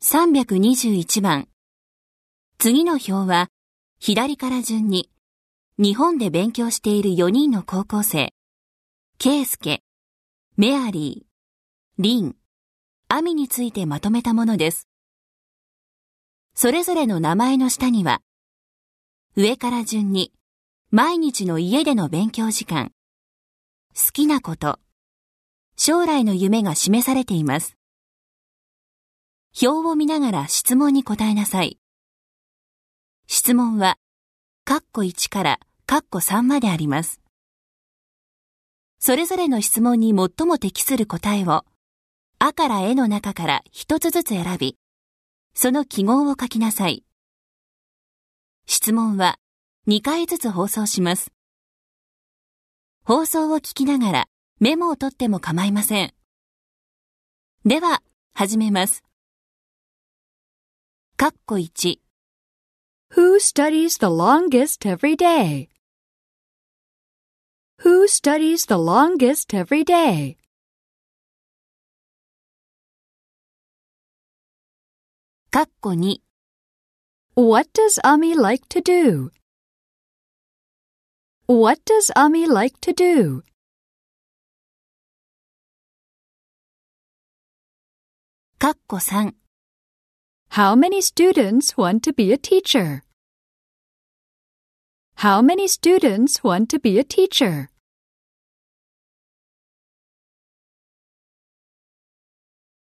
321番。次の表は、左から順に、日本で勉強している4人の高校生、ケイスケ、メアリー、リン、アミについてまとめたものです。それぞれの名前の下には、上から順に、毎日の家での勉強時間、好きなこと、将来の夢が示されています。表を見ながら質問に答えなさい。質問は、括弧1から括弧3まであります。それぞれの質問に最も適する答えを、あからえの中から一つずつ選び、その記号を書きなさい。質問は2回ずつ放送します。放送を聞きながらメモを取っても構いません。では、始めます。括弧1。 Who studies the longest every day? Who studies the longest every day? 括弧2。 What does Ami like to do? What does Ami like to do? 括弧3。 How many students want to be a teacher? How many students want to be a teacher?